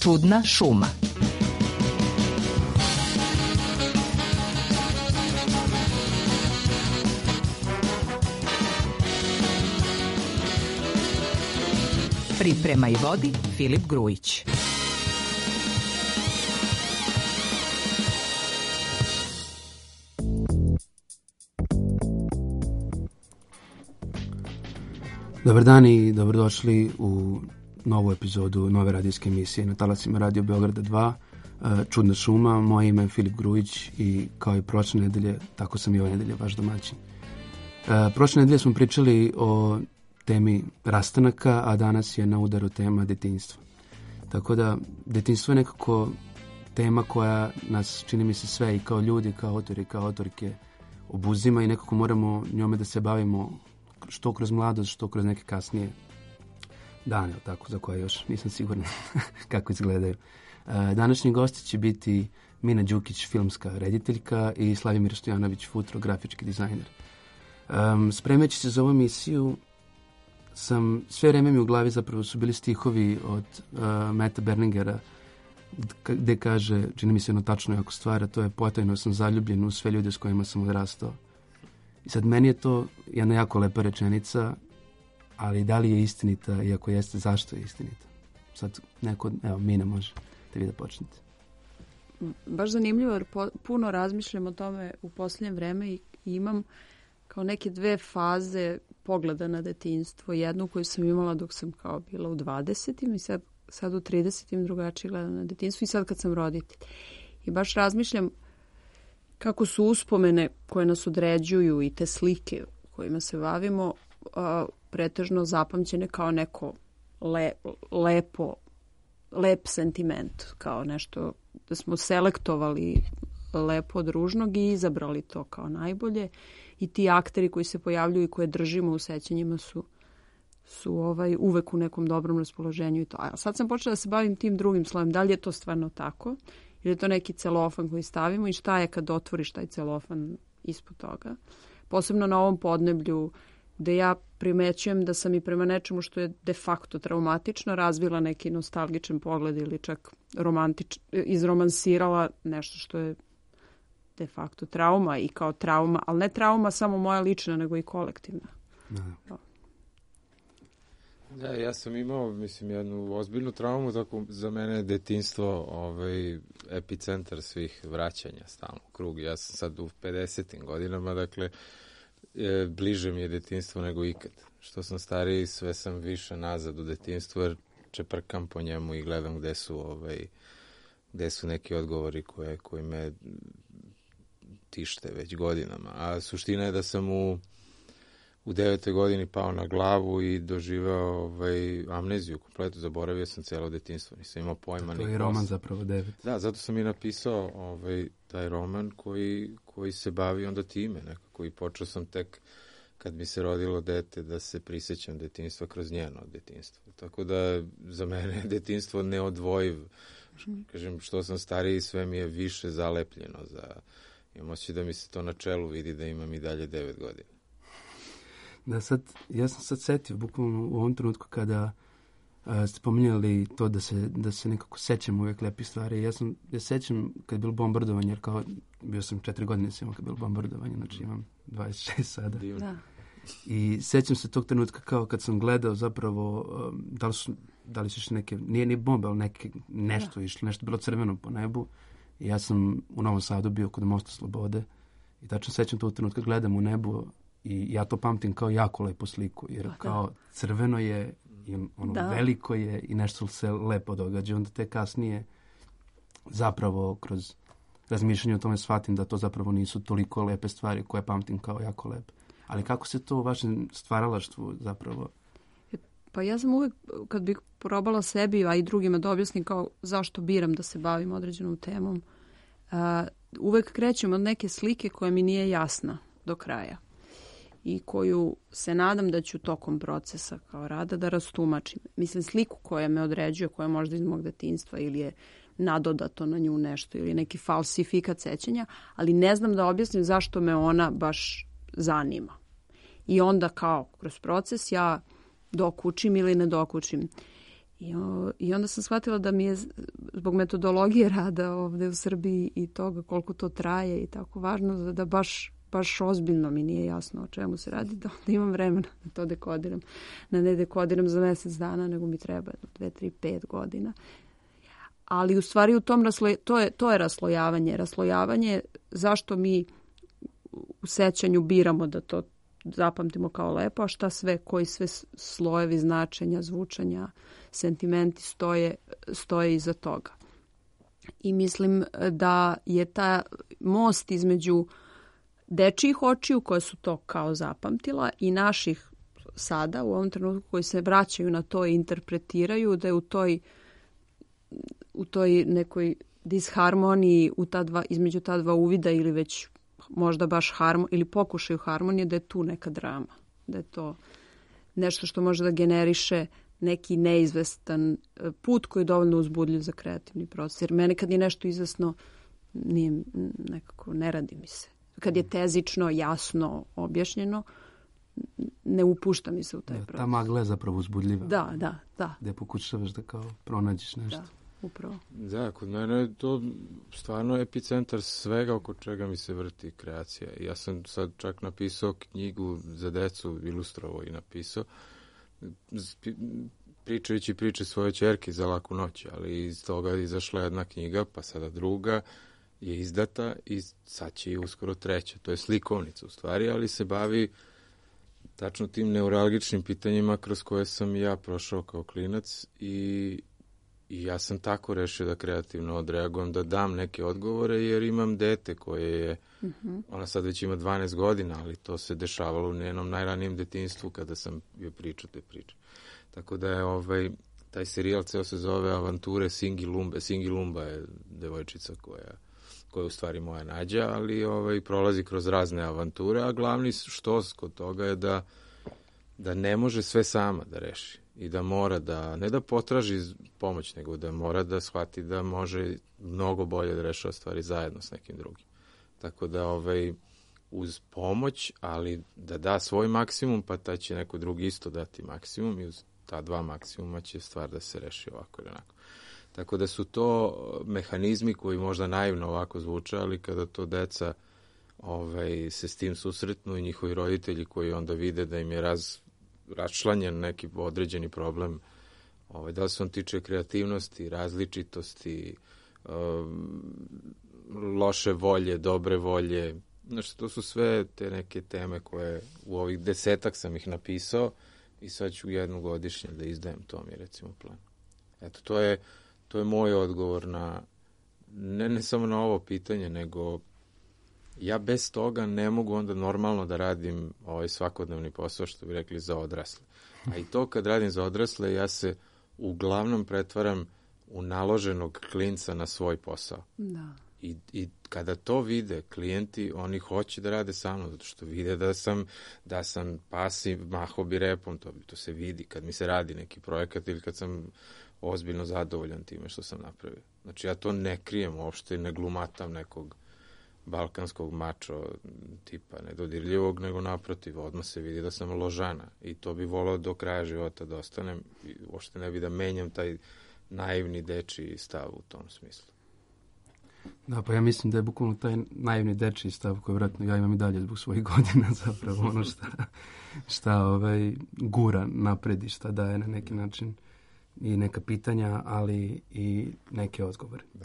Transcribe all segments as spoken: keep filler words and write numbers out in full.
Čudna šuma. Priprema i vodi Filip Grujić. Dobar dan i dobrodošli u novu epizodu nove radijske emisije na talasima Radio Beograda dva, Čudna šuma. Moje ime je Filip Grujić i kao i prošle nedelje, tako sam i ove nedelje vaš domaćin. Prošle nedelje smo pričali o temi rastanaka, a danas je na udaru tema detinjstva. Tako da detinjstvo je nekako tema koja nas, čini mi se, sve i kao ljudi, kao autori, kao autorke obuzima i nekako moramo njome da se bavimo što kroz mladost, što kroz neke kasnije dane, tako, za koje još nisam siguran kako izgledaju. Današnji gosti će biti Mina Đukić, filmska rediteljka, i Slavimir Stojanović, fotografički dizajner. Um, spremajući se za ovu emisiju, sam, sve vreme mi u glavi zapravo su bili stihovi od uh, Meta Berningera, gde kaže, čini mi se jedno tačno jako stvar, a to je: potajno sam zaljubljen u sve ljude s kojima sam odrastao. I sad, meni je to jedna jako lepa rečenica, ali da li je istinita, i ako jeste, zašto je istinita? Sad neko, evo, Mina, može da vi da počnete. Baš zanimljivo, jer po, puno razmišljam o tome u posljednje vreme i, i imam kao neke dve faze pogleda na detinjstvo. Jednu koju sam imala dok sam kao bila u dvadesetim i sad, sad u tridesetim drugačije gledam na detinjstvo i sad kad sam roditelj. I baš razmišljam kako su uspomene koje nas određuju i te slike kojima se bavimo a, pretežno zapamćene kao neko le, lepo, lep sentiment, kao nešto da smo selektovali lepo od ružnog i izabrali to kao najbolje. I ti akteri koji se pojavljuju i koje držimo u sećanjima su, su ovaj, uvek u nekom dobrom raspoloženju i to. A sad sam počela da se bavim tim drugim slojem. Da li je to stvarno tako? Ili je to neki celofan koji stavimo i šta je kad otvoriš taj celofan ispod toga? Posebno na ovom podneblju gde ja primećujem da sam i prema nečemu što je de facto traumatično razvila neki nostalgičan pogled ili čak romantič, izromansirala nešto što je de facto trauma i kao trauma, ali ne trauma samo moja lična, nego i kolektivna. Da. Da, ja sam imao, mislim, jednu ozbiljnu traumu, tako za mene je detinjstvo ovaj, epicentar svih vraćanja stalno u krug. Ja sam sad u pedesetim godinama, dakle, e, bliže mi je detinjstvo nego ikad. Što sam stariji, sve sam više nazad u detinjstvu, jer čeprkam po njemu i gledam gde su, ovaj, gde su neki odgovori koje, koji me tište već godinama. A suština je da sam u u devetoj godini pao na glavu i doživeo ovaj, amneziju kompletu. Zaboravio sam cijelo detinjstvo. Nisam imao pojma. To je roman zapravo devet. Da, zato sam i napisao ovaj, taj roman koji, koji se bavi onda time nekako. I počeo sam tek kad mi se rodilo dete da se prisjećam detinjstva kroz njeno detinjstvo. Tako da za mene je detinjstvo neodvojiv. Kažem, što sam stariji, sve mi je više zalepljeno. Za... Imam osjećaj da mi se to na čelu vidi da imam i dalje devet godina. Da, sad, ja sam sad setio, bukvalno u ovom trenutku kada a, ste pominjali to da se, da se nekako sećam uvijek lepih stvari. Ja sam, ja sećam kad je bilo bombardovanje, jer kao bio sam četiri godine sam imao kad je bilo bombardovanje, znači imam dvadeset šest sada. Da. I sećam se tog trenutka kao kad sam gledao zapravo, um, da li su, da li su išli neke, nije ni bombe, ali neke, nešto da. Išlo, nešto bilo crveno po nebu. I ja sam u Novom Sadu bio kod Mosta Slobode i tačno sećam tog trenutka, gledam u nebu. I ja to pamtim kao jako lepu sliku, jer da. Kao crveno je, i ono da. Veliko je i nešto se lepo događa. Onda te kasnije zapravo kroz razmišljanje o tome shvatim da to zapravo nisu toliko lepe stvari koje pamtim kao jako lepe. Ali kako se to u vašem stvaralaštvu zapravo? Pa ja sam uvijek, kad bih probala sebi, a i drugima da objasnim kao zašto biram da se bavim određenom temom, uh, uvijek krećem od neke slike koja mi nije jasna do kraja i koju se nadam da ću tokom procesa kao rada da rastumačim. Mislim, sliku koja me određuje, koja je možda iz mog detinjstva ili je nadodato na nju nešto ili neki falsifikat sećanja, ali ne znam da objasnim zašto me ona baš zanima. I onda kao kroz proces ja dokučim ili ne dokučim. I, o, I onda sam shvatila da mi je zbog metodologije rada ovde u Srbiji i toga koliko to traje i tako važno da, da baš, baš ozbiljno mi nije jasno o čemu se radi, da onda imam vremena da to dekodiram. Da ne dekodiram za mesec dana, nego mi treba dve, tri, pet godina. Ali u stvari u tom raslo, to, je, to je raslojavanje. Raslojavanje zašto mi u sećanju biramo da to zapamtimo kao lepo, a šta sve, koji sve slojevi značenja, zvučanja, sentimenti stoje, stoje iza toga. I mislim da je ta most između dečijih očiju koje su to kao zapamtila i naših sada u ovom trenutku koji se vraćaju na to i interpretiraju, da je u toj, u toj nekoj disharmoniji u ta dva, između ta dva uvida ili već možda baš harmo, ili pokušaju harmonije, da je tu neka drama. Da je to nešto što može da generiše neki neizvestan put koji je dovoljno uzbudljiv za kreativni proces. Jer mene kad je nešto izvesno, nije, nekako ne radi mi se. Kad je tezično, jasno, objašnjeno, ne upušta mi se u taj da, proces. Ta magla je zapravo uzbudljiva. Da, da, da. Gde pokušavaš da kao pronađeš nešto. Da, upravo. Da, kod mene je to stvarno epicentar svega oko čega mi se vrti kreacija. Ja sam sad čak napisao knjigu za decu, ilustrovao i napisao, pričajući priče svoje ćerke za laku noć, ali iz toga je izašla jedna knjiga, pa sada druga je izdata i sad će i uskoro treća. To je slikovnica u stvari, ali se bavi tačno tim neuralgičnim pitanjima kroz koje sam ja prošao kao klinac i, i ja sam tako rešio da kreativno odreagujem, da dam neke odgovore, jer imam dete koje je, mm-hmm. ona sad već ima dvanaest godina, ali to se dešavalo u njenom najranijem detinjstvu kada sam joj pričao te priče. Tako da je ovaj, taj serijal ceo se zove Avanture Singi Lumbe. Singi Lumba je devojčica koja, koja je u stvari moja Nađa, ali ovaj, prolazi kroz razne avanture, a glavni štos kod toga je da, da ne može sve sama da reši i da mora da, ne da potraži pomoć, nego da mora da shvati da može mnogo bolje da rešava stvari zajedno s nekim drugim. Tako da ovaj, uz pomoć, ali da da svoj maksimum, pa taj će neko drugi isto dati maksimum i uz ta dva maksimuma će stvar da se reši ovako ili onako. Tako da su to mehanizmi koji možda naivno ovako zvuče, ali kada to deca ovaj, se s tim susretnu i njihovi roditelji koji onda vide da im je raz, raščlanjen neki određeni problem, ovaj, da li se on tiče kreativnosti, različitosti, um, loše volje, dobre volje. Znači, to su sve te neke teme koje u ovih desetak sam ih napisao i sad ću jednu godišnje da izdajem, to mi je recimo plan. Eto, to je, to je moj odgovor na, ne, ne samo na ovo pitanje, nego ja bez toga ne mogu onda normalno da radim ovaj svakodnevni posao, što bi rekli, za odrasle. A i to kad radim za odrasle, ja se uglavnom pretvaram u naloženog klinca na svoj posao. Da. I, I kada to vide klijenti, oni hoće da rade sa mnom, zato što vide da sam, da sam pasiv, mahao bi repom, to, to se vidi kad mi se radi neki projekat ili kad sam ozbiljno zadovoljan time što sam napravio. Znači ja to ne krijem uopšte, ne glumatam nekog balkanskog mačo tipa nedodirljivog, nego naprotiv, odmah se vidi da sam ložana i to bi volao do kraja života da ostanem i uopšte ne bi da menjam taj naivni dečiji stav u tom smislu. Da, pa ja mislim da je bukvalno taj naivni dečiji stav koji vratno ja imam i dalje zbog svojih godina zapravo ono šta, šta ovaj, gura napred i šta daje na neki način i neka pitanja, ali i neke odgovore. Da.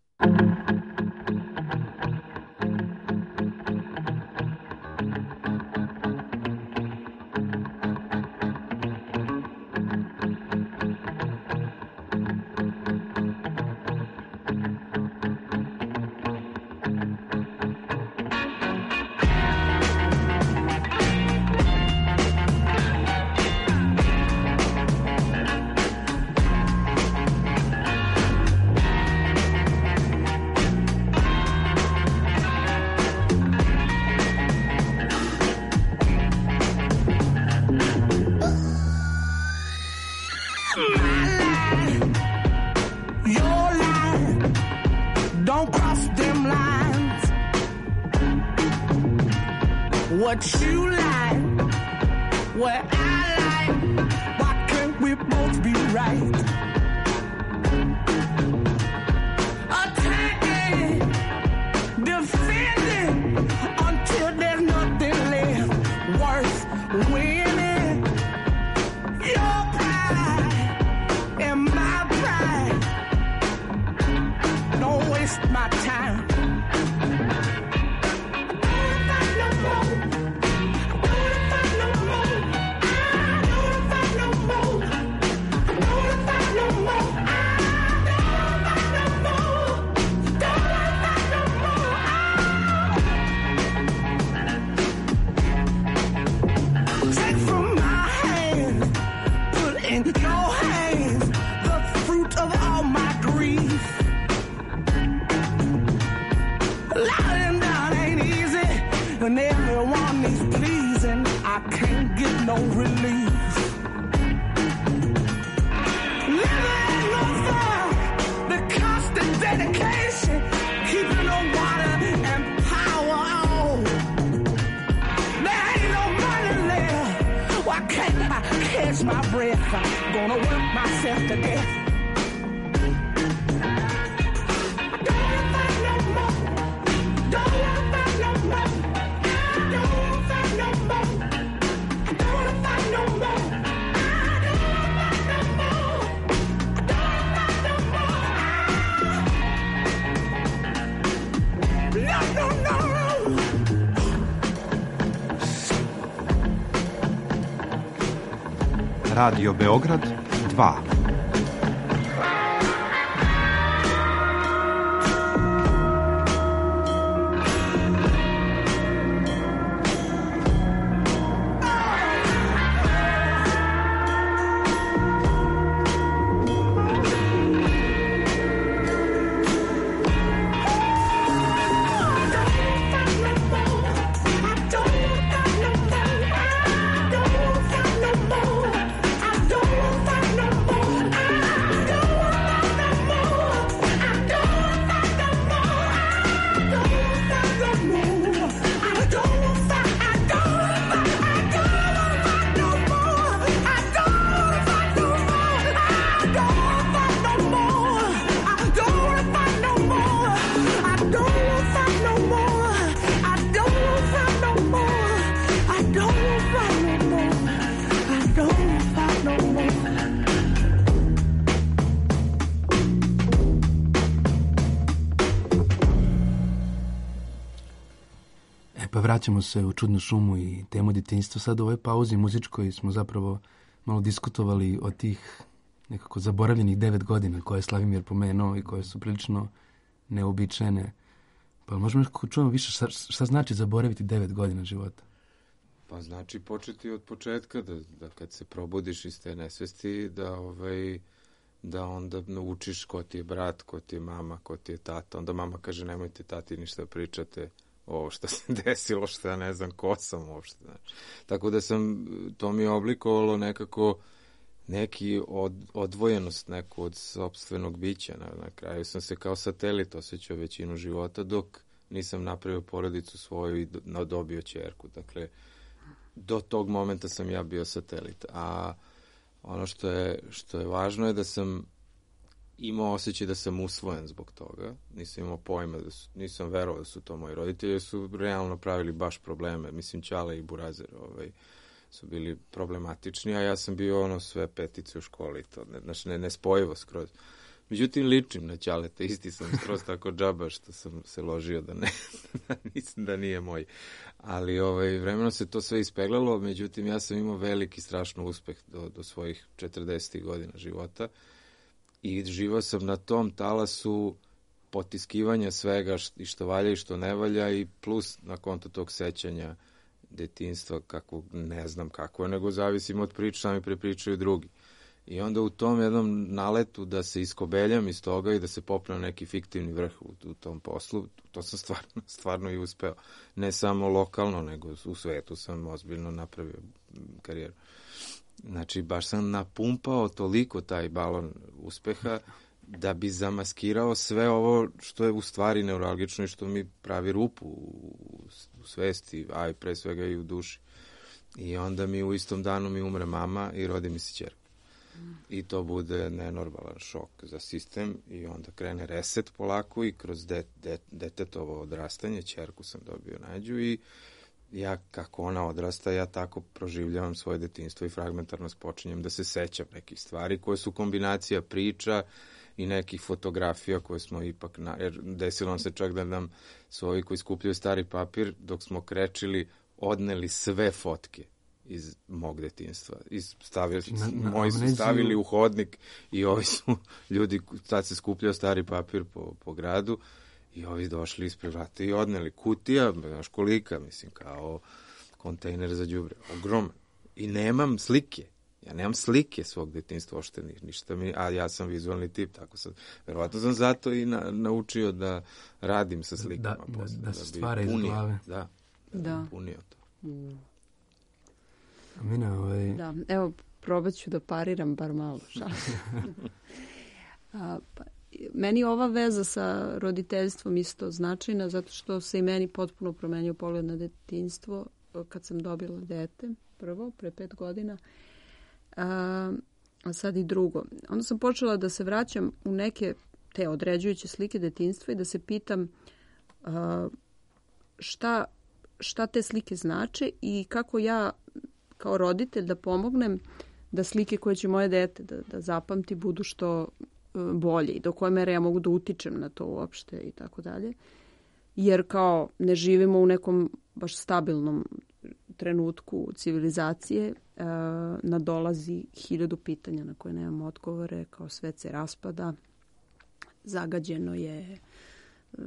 What you like, what I like, why can't we both be right? waste my time. And everyone is pleasing, I can't get no relief. Living ain't no fun, the constant dedication, keeping the water and power on. There ain't no money left, why can't I catch my breath? I'm gonna work myself to death. Radio Beograd dva. Vraćamo se u Čudnu šumu i temu djetinjstva. Sad u ovoj pauzi muzičkoj smo zapravo malo diskutovali o tih nekako zaboravljenih devet godina koje je Slavimir pomenuo i koje su prilično neobičajne. Pa možemo nekako čujemo više šta, šta znači zaboraviti devet godina života? Pa znači početi od početka, da, da kad se probudiš iz te nesvesti, da, ovaj, da onda naučiš ko ti je brat, ko ti je mama, ko ti je tata. Onda mama kaže nemojte tati ništa pričate ovo što se desilo, što ja ne znam ko sam uopšte. Znači. Tako da sam, to mi je oblikovalo nekako neki od, odvojenost neku od sopstvenog bića. Na, na kraju sam se kao satelit osjećao većinu života dok nisam napravio porodicu svoju i do, dobio ćerku. Dakle, do tog momenta sam ja bio satelit. A ono što je, što je važno je da sam imao osjećaj da sam usvojen zbog toga. Nisam imao pojma, da su, nisam verovao da su to moji roditelji, su realno pravili baš probleme. Mislim, Ćale i Burazer ovaj, su bili problematični, a ja sam bio ono sve petice u školi. To, ne, znači, ne, nespojivo skroz. Međutim, ličim na Ćaleta, isti sam skroz tako džaba što sam se ložio da ne, mislim da nije moj. Ali ovaj, vremenom se to sve ispeglalo, međutim, ja sam imao veliki, strašno uspeh do, do svojih četrdesetih godina života. I živao sam na tom talasu potiskivanja svega i što valja i što ne valja i plus na konto tog sećanja detinjstva, kako ne znam kako je, nego zavisim od priča, šta mi prepričaju drugi. I onda u tom jednom naletu da se iskobeljam iz toga i da se popnem neki fiktivni vrh u, u tom poslu, to sam stvarno, stvarno i uspeo. Ne samo lokalno, nego u svetu sam ozbiljno napravio karijeru. Znači, baš sam napumpao toliko taj balon uspeha da bi zamaskirao sve ovo što je u stvari neuralgično i što mi pravi rupu u, u svesti, a i pre svega i u duši. I onda mi u istom danu mi umre mama i rodi mi se ćerka. I to bude nenormalan šok za sistem i onda krene reset polako i kroz de, de, detetovo odrastanje, ćerku sam dobio Nađu i ja kako ona odrasta, ja tako proživljavam svoje detinjstvo i fragmentarno počinjem da se sećam nekih stvari koje su kombinacija priča i nekih fotografija koje smo ipak, na, jer desilo nam se čak da nam su ovi koji skupljaju stari papir, dok smo krečili, odneli sve fotke iz mog detinjstva. Iz stavili, na, na, moji su stavili u hodnik i ovi su ljudi, sad se skupljao stari papir po, po gradu i ovi došli ispred vrata i odneli kutija, znaš kolika, mislim, kao kontejner za đubre. Ogroman. I nemam slike. Ja nemam slike svog detinjstva, ošte ništa mi, a ja sam vizualni tip, tako sam, verovatno sam zato i na, naučio da radim sa slikama. Da, posle, da, da se da stvara iz punio, glave. Da, da, Da. bi punio to. Mm. Amina, ovaj... Da, evo, probat ću da pariram bar malo. A, pa, meni ova veza sa roditeljstvom isto značajna, zato što se i meni potpuno promenio pogled na detinjstvo kad sam dobila dete, prvo, pre pet godina, a, a sad i drugo. Onda sam počela da se vraćam u neke te određujuće slike detinjstva i da se pitam a, šta, šta te slike znače i kako ja kao roditelj da pomognem da slike koje će moje dete da, da zapamti budu što bolje i do koje mere ja mogu da utičem na to uopšte i tako dalje. Jer kao ne živimo u nekom baš stabilnom trenutku civilizacije, e, nadolazi hiljadu pitanja na koje nemamo odgovore, kao svet se raspada, zagađeno je, e,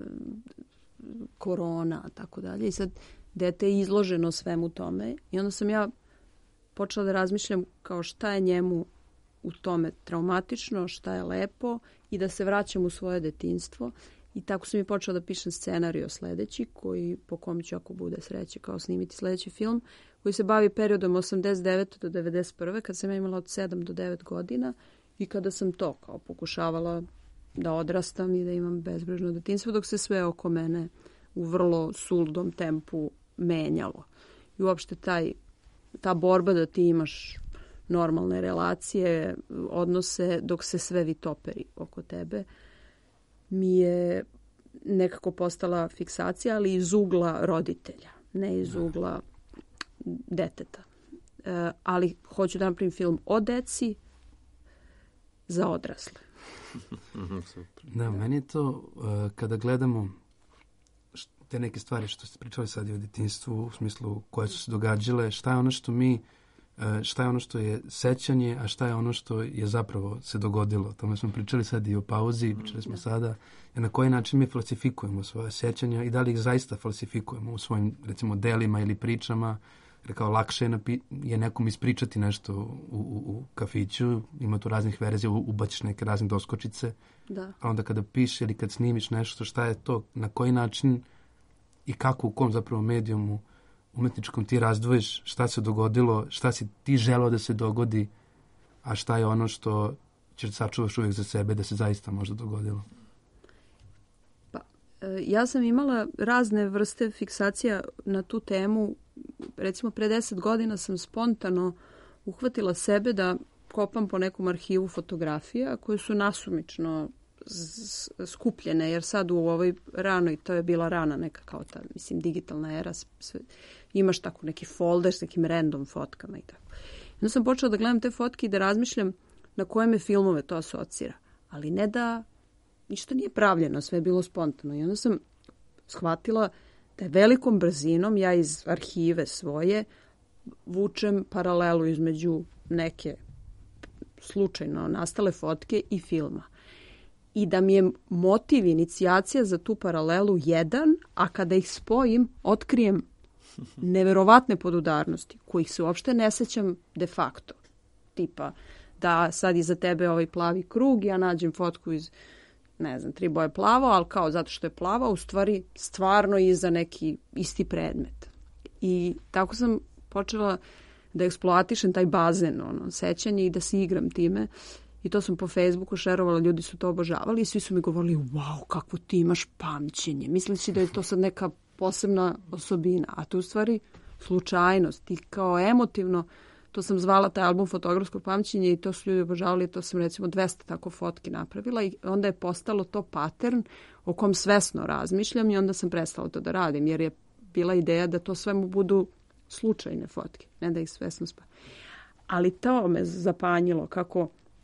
korona, tako dalje. I sad dete je izloženo svemu tome i onda sam ja počela da razmišljam kao šta je njemu u tome traumatično, šta je lepo i da se vraćam u svoje detinjstvo. I tako sam i počela da pišem scenario sledeći, koji, po kom ću ako bude sreće kao snimiti sledeći film, koji se bavi periodom osamdeset devete do devedeset prve kad sam ja imala od sedam do devet godina i kada sam to kao pokušavala da odrastam i da imam bezbrižno detinjstvo, dok se sve oko mene u vrlo suludom tempu menjalo. I uopšte taj, ta borba da ti imaš normalne relacije, odnose, dok se sve vitoperi oko tebe, mi je nekako postala fiksacija, ali iz ugla roditelja, ne iz ugla deteta. E, ali hoću da napravim film o deci za odrasle. Da, meni je to, uh, kada gledamo te neke stvari što ste pričali sad i o detinjstvu, u smislu koje su se događale, šta je ono što mi, uh, šta je ono što je sećanje, a šta je ono što je zapravo se dogodilo. O tome smo pričali sad i o pauzi, pričali smo sada, na koji način mi falsifikujemo svoje sećanja i da li ih zaista falsifikujemo u svojim, recimo, delima ili pričama. Jer kao lakše je, napi- je nekom ispričati nešto u, u, u kafiću, ima tu raznih verzija, ubaciš neke razne doskočice, Da. a onda kada piše ili kad snimiš nešto, šta je to, na koji način i kako, u kom zapravo medijumu umetničkom ti razdvojiš šta se dogodilo, šta si ti želeo da se dogodi, a šta je ono što ćeš sačuvaš uvijek za sebe da se zaista možda dogodilo. Pa, e, ja sam imala razne vrste fiksacija na tu temu. Recimo, pre deset godina sam spontano uhvatila sebe da kopam po nekom arhivu fotografija koje su nasumično skupljene, jer sad u ovoj ranoj, to je bila rana neka kao ta, mislim, digitalna era, sve, imaš tako neki folder s nekim random fotkama i tako. Onda sam počela da gledam te fotke i da razmišljam na koje me filmove to asocira. Ali ne da ništa nije pravljeno, sve je bilo spontano. I onda sam shvatila da je velikom brzinom ja iz arhive svoje vučem paralelu između neke slučajno nastale fotke i filma. I da mi je motiv, inicijacija za tu paralelu jedan, a kada ih spojim, otkrijem neverovatne podudarnosti, kojih se uopšte ne sećam de facto. Tipa, da sad iza tebe ovaj plavi krug, ja nađem fotku iz, ne znam, tri boje plavo, ali kao zato što je plava, u stvari stvarno iza neki isti predmet. I tako sam počela da eksploatišem taj bazen, ono, sećanje i da se igram time. I to sam po Facebooku šerovala, ljudi su to obožavali i svi su mi govorili, wow, kako ti imaš pamćenje. Misleći da je to sad neka posebna osobina, a to u stvari slučajnost. I kao emotivno, to sam zvala taj album Fotografsko pamćenje i to su ljudi obožavali, to sam recimo dvesta tako fotki napravila i onda je postalo to pattern o kom svesno razmišljam i onda sam prestala to da radim, jer je bila ideja da to sve mu budu slučajne fotke, ne da ih svesno spa. Ali to me zapanjilo, kako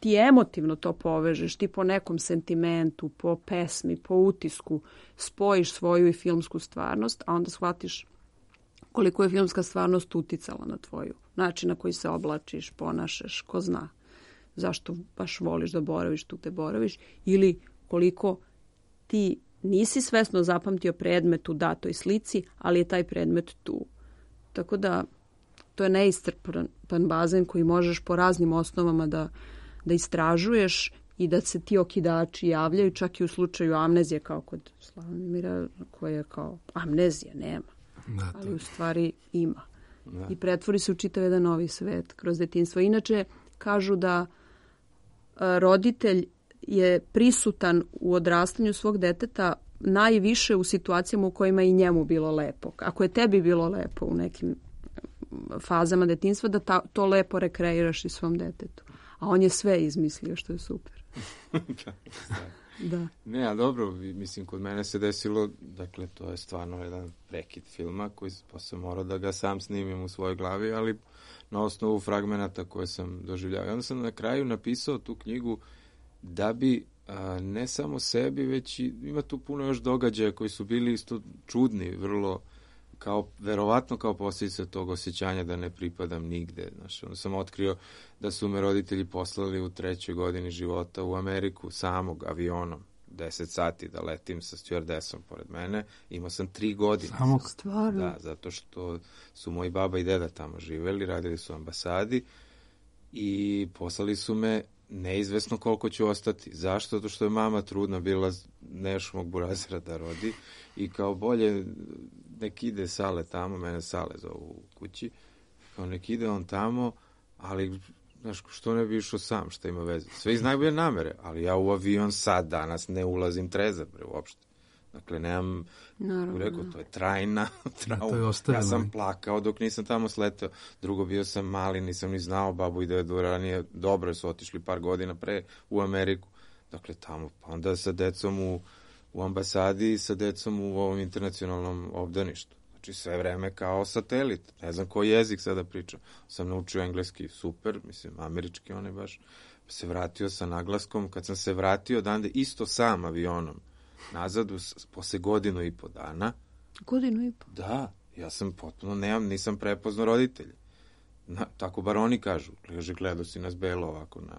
ti emotivno to povežeš, ti po nekom sentimentu, po pesmi, po utisku, spojiš svoju i filmsku stvarnost, a onda shvatiš koliko je filmska stvarnost uticala na tvoju način na koji se oblačiš, ponašaš, ko zna zašto baš voliš da boraviš tu te boraviš, ili koliko ti nisi svesno zapamtio predmet u datoj slici, ali je taj predmet tu. Tako da to je neiscrpan bazen koji možeš po raznim osnovama da, da istražuješ i da se ti okidači javljaju, čak i u slučaju amnezije, kao kod Slavomira, koja je kao amnezija, nema. Da, to... Ali u stvari ima. Da. I pretvori se u čitav jedan novi svet kroz detinjstvo. Inače, kažu da a, roditelj je prisutan u odrastanju svog deteta najviše u situacijama u kojima i njemu bilo lepo. Ako je tebi bilo lepo u nekim fazama detinjstva, da ta, to lepo rekreiraš i svom detetu. A on je sve izmislio, što je super. da, da. Ne, a dobro, mislim, kod mene se desilo, dakle, to je stvarno jedan prekid filma koji posle morao da ga sam snimim u svojoj glavi, ali na osnovu fragmenata koje sam doživljavao. Onda sam na kraju napisao tu knjigu da bi a, ne samo sebi, već i ima tu puno još događaja koji su bili isto čudni, vrlo kao, verovatno kao posljedica tog osjećanja da ne pripadam nigde. Znaš, onda sam otkrio da su me roditelji poslali u trećoj godini života u Ameriku samog avionom, deset sati da letim sa stjuardesom pored mene. Imao sam tri godine. Samo stvarno? Da, zato što su moji baba i deda tamo živeli, radili su u ambasadi i poslali su me neizvesno koliko ću ostati. Zašto? Zato što je mama trudna bila, neš mog burazira da rodi i kao bolje nek ide Sale tamo, mene Sale zovu u kući, kao nek ide on tamo, ali znaš, što ne bi išao sam, šta ima veze? Sve iz najbolje namere, ali ja u avion sad danas ne ulazim trezan, bre, uopšte. Dakle, nemam, Naravno, rekao, to je trajna trauma. To je ostavljeno. Ja sam plakao dok nisam tamo sleteo. Drugo, bio sam mali, nisam ni znao, babu i dedu ranije, dobro su otišli par godina pre u Ameriku. Dakle, tamo, pa onda sa decom u, u ambasadi i sa decom u ovom internacionalnom obdaništu. Znači, sve vreme kao satelit. Ne znam koji jezik sada pričam. Sam naučio engleski, super, mislim, američki onaj baš. Se vratio sa naglaskom. Kad sam se vratio odande isto sam avionom nazad, posle godinu i po dana. Godinu i po? Da, ja sam potpuno, nemam, nisam prepoznao roditelje. Na, tako bar oni kažu. Kaže, gledao si nas belo ovako na,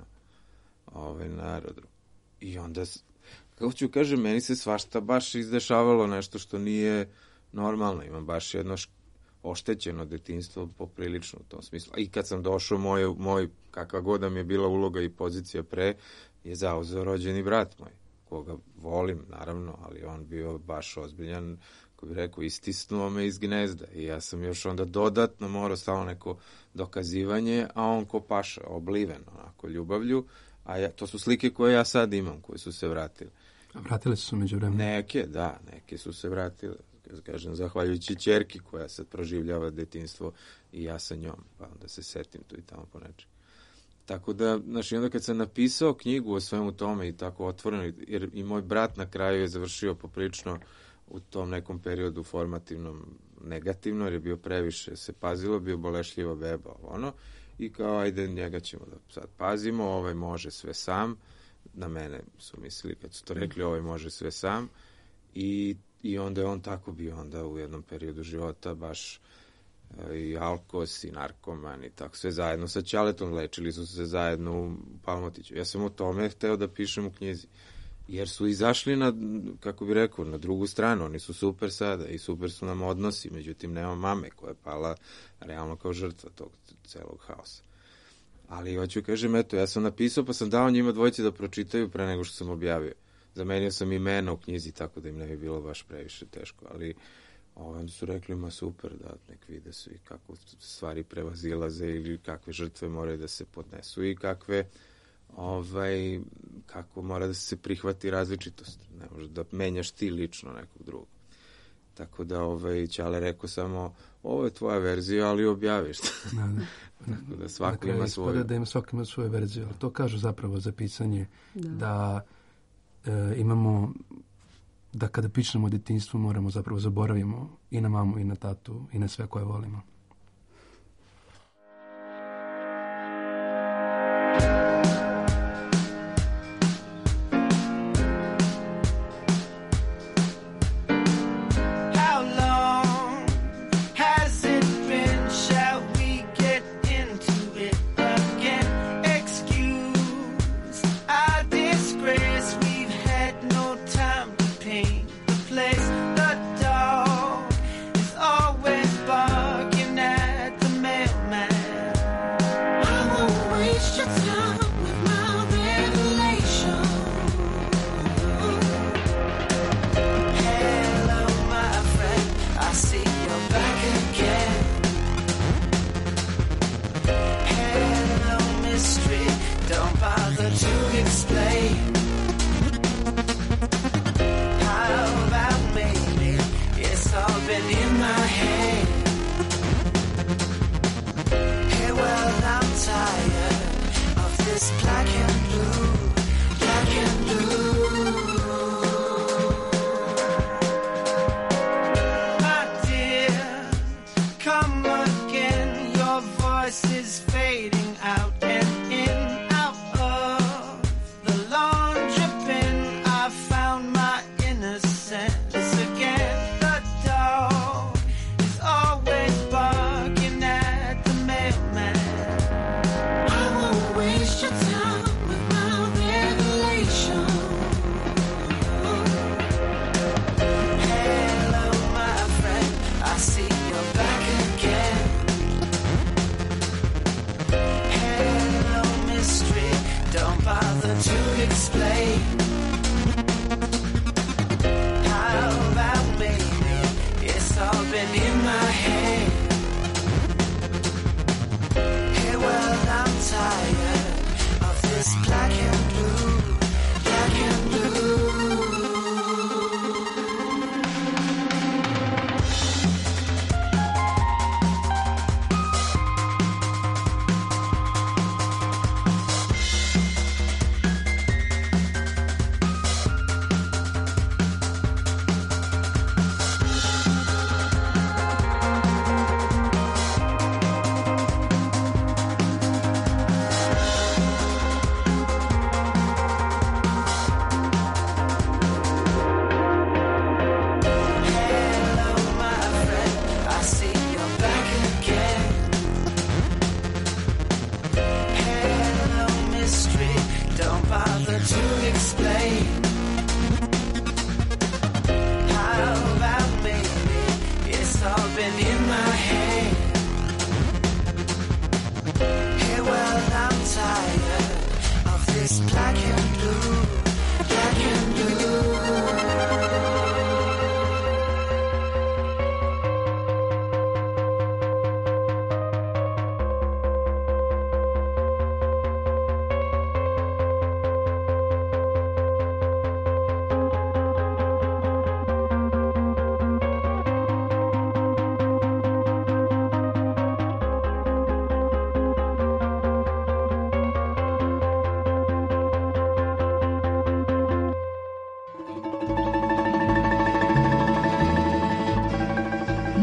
ovaj, na aerodrom. I onda, kako ću kažem, meni se svašta baš izdešavalo nešto što nije normalno. Imam baš jedno š, oštećeno detinjstvo poprilično u tom smislu. I kad sam došao, moj, moj kakva god da mi je bila uloga i pozicija pre, je zauzeo rođeni brat moj, koga volim, naravno, ali on bio baš ozbiljan, ko bi rekao, istisnuo me iz gnezda i ja sam još onda dodatno morao stalno neko dokazivanje, a on ko paša, obliven, onako, ljubavlju, a ja, to su slike koje ja sad imam, koje su se vratile. A vratile su se među vremenu? Neke, da, neke su se vratile, kažem, zahvaljujući ćerki koja sad proživljava detinjstvo i ja sa njom, pa onda se setim tu i tamo po nečem. Tako da, znači, onda kad sam napisao knjigu o svemu tome i tako otvoreno, jer i moj brat na kraju je završio poprično u tom nekom periodu formativnom negativno, jer je bio previše se pazilo, bio bolešljiva beba, ono, i kao, ajde, njega ćemo da sad pazimo, ovaj može sve sam, na mene su mislili, kad su to rekli, ovaj može sve sam, i, i onda je on tako bio onda u jednom periodu života, baš i alkos i narkoman i tako, sve zajedno sa Ćaletom, lečili su se zajedno u Palmotiću. Ja sam o tome hteo da pišem u knjizi, jer su izašli na, kako bi rekao, na drugu stranu, oni su super sada i super su nam odnosi, međutim nema mame koja je pala realno kao žrtva tog celog haosa. Ali hoću kažem, eto, ja sam napisao pa sam dao njima dvojice da pročitaju pre nego što sam objavio. Zamenio sam imena u knjizi tako da im ne bi bilo baš previše teško, ali onda su rekli, ma super, da nek vide su i kako stvari prevazilaze ili kakve žrtve moraju da se podnesu i kakve, ovaj, kako mora da se prihvati različitost. Ne može da menjaš ti lično nekog drugog. Tako da, ovaj, Ćale rekao samo, ovo je tvoja verzija, ali objaviš. Da, da. Tako da svako ima svoju. Da ima svako ima svoju verziju, ali to kažu zapravo za pisanje, da, da e, imamo, da kada pišemo o detinjstvu moramo zapravo zaboravimo i na mamu i na tatu i na sve koje volimo.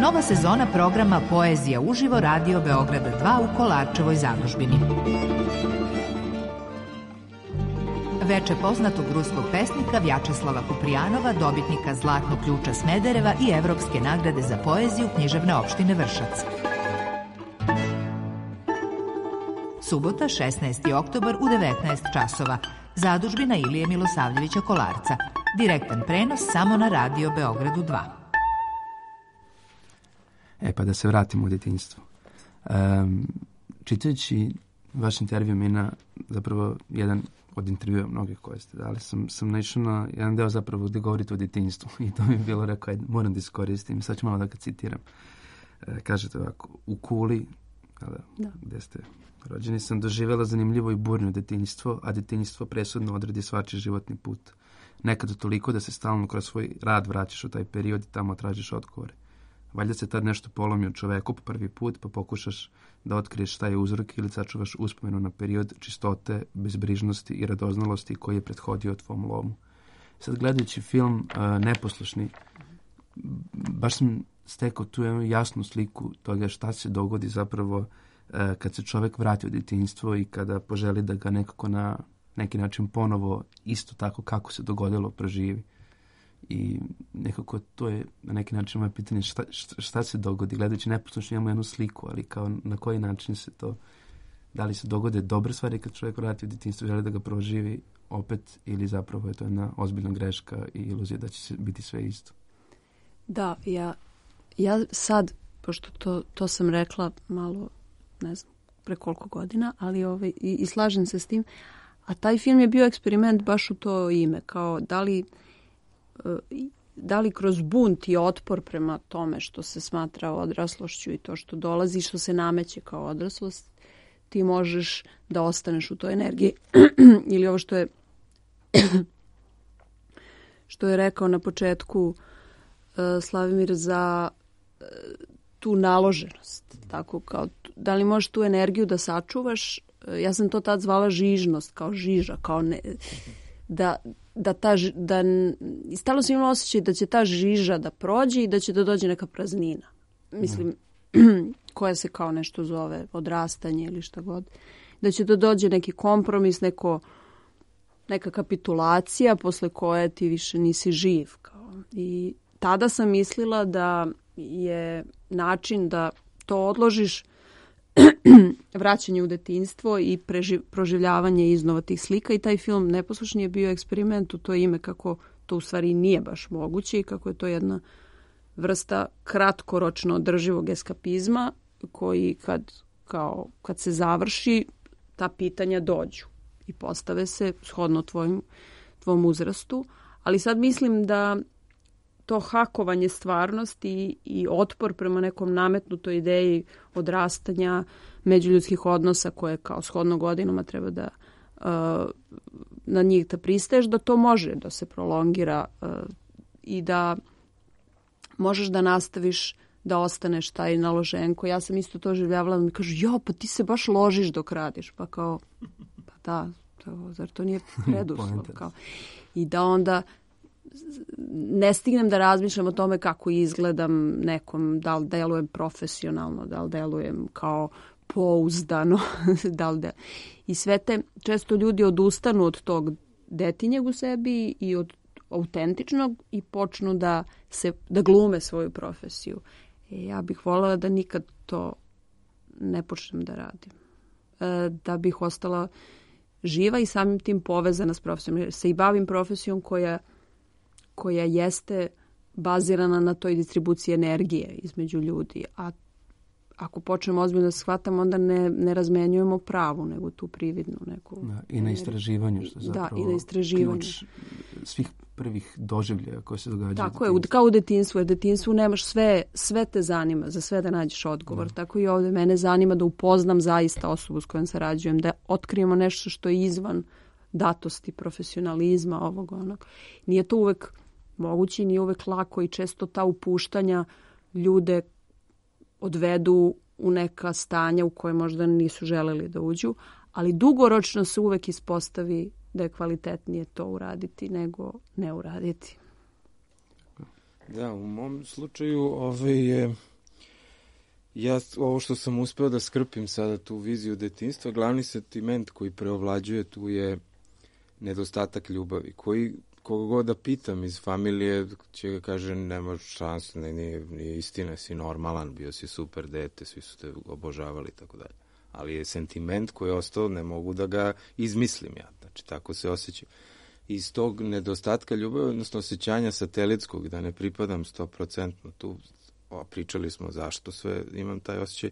Nova sezona programa Poezija uživo Radio Beograda dva u Kolarčevoj zadužbini. Veče poznatog ruskog pesnika Vjačeslava Kuprijanova, dobitnika Zlatnog ključa Smedereva i Evropske nagrade za poeziju književne opštine Vršac. Subota, šesnaesti oktobar u devetnaest časova. Zadužbina Ilije Milosavljevića Kolarca. Direktan prenos samo na Radio Beogradu dva. E pa da se vratimo u djetinjstvo. Um, čitajući vaš intervju, Mina, zapravo jedan od intervjua mnogih koje ste dali, sam, sam naišao na jedan deo zapravo gdje govorite o djetinjstvu i to mi je bilo rekao, moram da iskoristim. Sad ću malo da ga citiram. E, kažete ovako, u Kuli, da. gdje ste rođeni, sam doživjela zanimljivo i burno djetinjstvo, a djetinjstvo presudno odredi svačiji životni put. Nekad toliko da se stalno kroz svoj rad vraćaš u taj period i tamo tražiš odgovore. Valjda se tad nešto polomi u čoveku po prvi put, pa pokušaš da otkriješ šta je uzrok ili sačuvaš uspomenu na period čistote, bezbrižnosti i radoznalosti koji je prethodio tvom lomu. Sad gledajući film uh, Neposlušni, baš sam stekao tu jednu jasnu sliku toga šta se dogodi zapravo uh, kad se čovek vrati u djetinjstvo i kada poželi da ga nekako na neki način ponovo isto tako kako se dogodilo proživi. I nekako to je na neki način moje pitanje šta, šta, šta se dogodi. Gledajući Neposlušni imamo jednu sliku, ali kao na koji način se to, da li se dogode dobre stvari kad čovjek vrati u djetinjstvo, želi da ga proživi opet ili zapravo je to jedna ozbiljna greška i iluzija da će se biti sve isto. Da, ja, ja sad, pošto to, to sam rekla malo, ne znam, pre koliko godina, ali ovaj, i, i slažem se s tim, a taj film je bio eksperiment baš u to ime, kao da li da li kroz bunt i otpor prema tome što se smatra odraslošću i to što dolazi, što se nameće kao odraslost, ti možeš da ostaneš u toj energiji. Ili ovo što je što je rekao na početku uh, Slavimir za uh, tu naloženost. Tako kao, da li možeš tu energiju da sačuvaš? Uh, ja sam to tad zvala žižnost, kao žiža, kao ne, da da ta, da, stalo sam imala osjećaj da će ta žiža da prođe i da će da dođe neka praznina. Mislim, mm. koja se kao nešto zove odrastanje ili šta god. Da će da dođe neki kompromis, neko, neka kapitulacija posle koje ti više nisi živ. Kao. I tada sam mislila da je način da to odložiš vraćanje u detinjstvo i preživ, proživljavanje iznova tih slika i taj film Neposlušni je bio eksperiment u to ime kako to u stvari nije baš moguće i kako je to jedna vrsta kratkoročno održivog eskapizma koji kad, kao, kad se završi ta pitanja dođu i postave se shodno tvojim, tvom uzrastu. Ali sad mislim da to hakovanje stvarnosti i otpor prema nekom nametnutoj ideji odrastanja međuljudskih odnosa koje kao shodno godinama treba da uh, na njih da pristaješ, da to može da se prolongira uh, i da možeš da nastaviš da ostaneš taj naloženko. Ja sam isto to življavala, da mi kažu, jo, pa ti se baš ložiš dok radiš. Pa kao, pa da, to, zar to nije preduslov? Kao. I da onda ne stignem da razmišljam o tome kako izgledam nekom, da li delujem profesionalno, da li delujem kao pouzdano, da li de... I sve te, često ljudi odustanu od tog detinjeg u sebi i od autentičnog i počnu da, se, da glume svoju profesiju. E, ja bih voljela da nikad to ne počnem da radim. E, da bih ostala živa i samim tim povezana s profesijom. Jer se i bavim profesijom koja koja jeste bazirana na toj distribuciji energije između ljudi. A ako počnemo ozbiljno da se shvatamo, onda ne, ne razmenjujemo pravu, nego tu prividnu neku... Da, i na istraživanju, što je zapravo da, i na istraživanju. Ključ svih prvih doživljaja koje se događaju. Tako je, kao u detinjstvu. U detinjstvu nemaš sve, sve te zanima, za sve da nađeš odgovor. Da. Tako i ovdje mene zanima da upoznam zaista osobu s kojom sarađujem, da otkrijemo nešto što je izvan datosti, profesionalizma, ovog onog. Nije to uvek moguće, nije uvek lako i često ta upuštanja ljude odvedu u neka stanja u koje možda nisu želeli da uđu, ali dugoročno se uvek ispostavi da je kvalitetnije to uraditi nego ne uraditi. Da, u mom slučaju ovaj je Ja, ovo što sam uspeo da skrpim sada tu viziju detinjstva, glavni sentiment koji preovlađuje tu je nedostatak ljubavi, koji koga god da pitam iz familije će ga kaže nema šanse, ne, nije, nije istina, si normalan, bio si super dete, svi su te obožavali i tako dalje. Ali je sentiment koji je ostao, ne mogu da ga izmislim ja, znači tako se osjećam. Iz tog nedostatka ljubavi, odnosno osjećanja satelitskog, da ne pripadam sto procentno tu, o, pričali smo zašto sve imam taj osjećaj,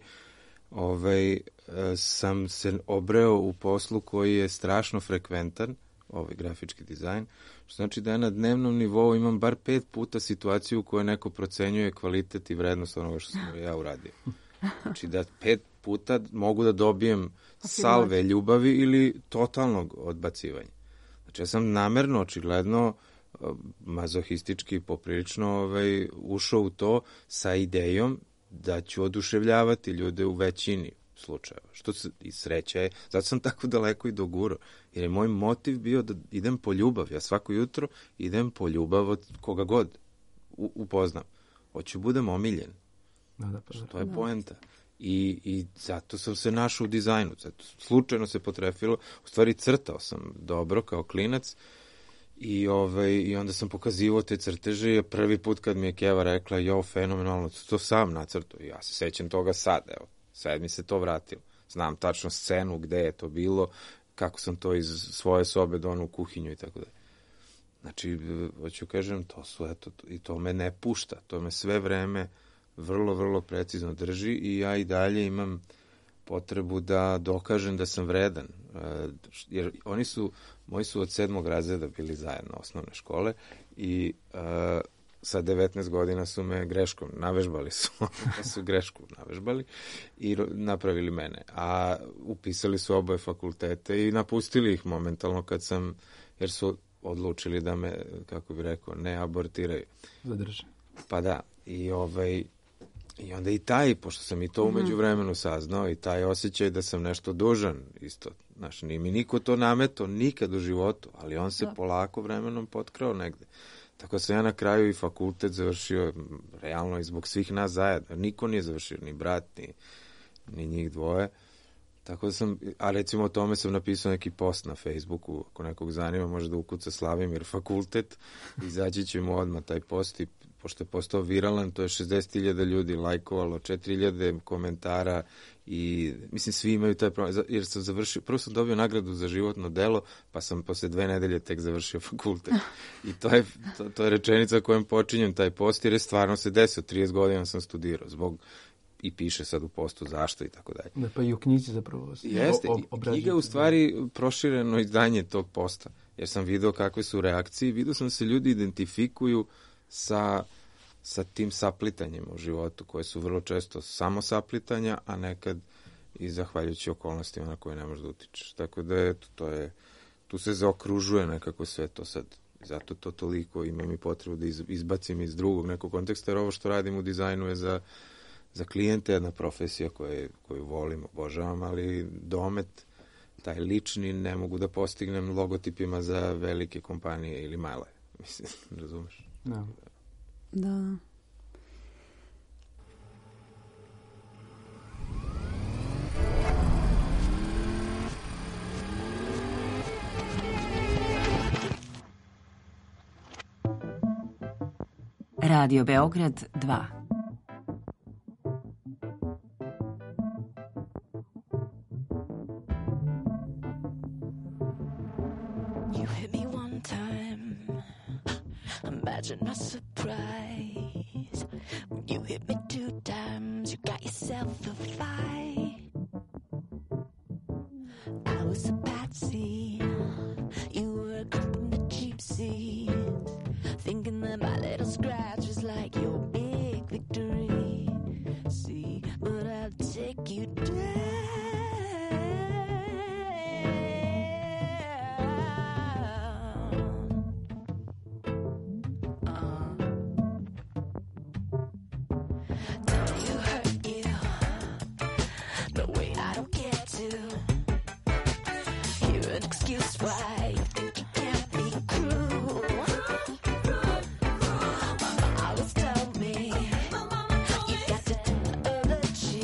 ovaj, e, sam se obreo u poslu koji je strašno frekventan, ovaj grafički dizajn, što znači da ja na dnevnom nivou imam bar pet puta situaciju u kojoj neko procenjuje kvalitet i vrednost onoga što sam ja uradio. Znači da pet puta mogu da dobijem salve ljubavi ili totalnog odbacivanja. Znači ja sam namerno, očigledno, mazohistički poprilično ovaj, ušao u to sa idejom da ću oduševljavati ljude u većini slučajeva. Što se i sreća je, zato sam tako daleko i dogurao. Jer je moj motiv bio da idem po ljubav. Ja svako jutro idem po ljubav od koga god u, upoznam. Hoću budem omiljen. Da, da, pa, što je poenta. I, I zato sam se našao u dizajnu. Zato, slučajno se potrefilo. U stvari crtao sam dobro kao klinac i, ovaj, i onda sam pokazivao te crteže i prvi put kad mi je Keva rekla jo, fenomenalno, to sam nacrtao. I ja se sećam toga sad, evo. Sad mi se to vratilo. Znam tačno scenu gde je to bilo, kako sam to iz svoje sobe donao u kuhinju i tako dalje. Znači, hoću kažem, to su, eto, i to me ne pušta. To me sve vreme vrlo, vrlo precizno drži i ja i dalje imam potrebu da dokažem da sam vredan. Jer oni su, moji su od sedmog razreda bili zajedno osnovne škole i uh, sa devetnaest godina su me greškom navežbali su, su grešku navežbali i napravili mene. A upisali su oboje fakultete i napustili ih momentalno kad sam, jer su odlučili da me, kako bi rekao, ne abortiraju. Zadrže. Pa da, i ovaj, i onda i taj, pošto sam i to umeđu vremenu saznao, i taj osjećaj da sam nešto dužan, isto, znaš, nije mi niko to nametao nikad u životu, ali on se da. polako vremenom potkrao negde. Tako sam ja na kraju i fakultet završio, realno i zbog svih nas zajedno. Niko nije završio, ni brat, ni, ni njih dvoje. Tako da sam, a recimo o tome sam napisao neki post na Facebooku, ako nekog zanima, može da ukuca Slavimir fakultet, izaći će mu odmah taj post i pošto je postao viralan, to je šezdeset hiljada ljudi lajkovalo, četiri hiljade komentara i mislim svi imaju taj problem, jer sam završio, prvo sam dobio nagradu za životno delo, pa sam posle dve nedelje tek završio fakultet. I to je, to, to je rečenica kojom počinjem taj post, jer je stvarno se desio, trideset godina sam studirao, zbog i piše sad u postu zašto i tako dalje. Da, pa i u knjizi zapravo. Jeste, ob, knjiga u stvari prošireno izdanje tog posta, jer sam video kakve su reakcije, vidio sam se ljudi identifikuju sa, sa tim saplitanjem u životu, koje su vrlo često samo saplitanja, a nekad i zahvaljujući okolnostima na koje ne možeš da utičeš. Tako da je, to je, tu se zaokružuje nekako sve to sad. Zato to toliko imam i potrebu da izbacim iz drugog nekog konteksta, jer ovo što radim u dizajnu je za za klijente jedna profesija koju, koju volim, obožavam, ali domet, taj lični, ne mogu da postignem logotipima za velike kompanije ili male. Mislim, razumeš? Da. Da. Radio Beograd dva. Imagine my surprise when you hit me two times. You got yourself a fight. I was a patsy, you were a creep in the cheap seat, thinking that my little scratch was like your big victory. See, but I'll take you down. Cheek.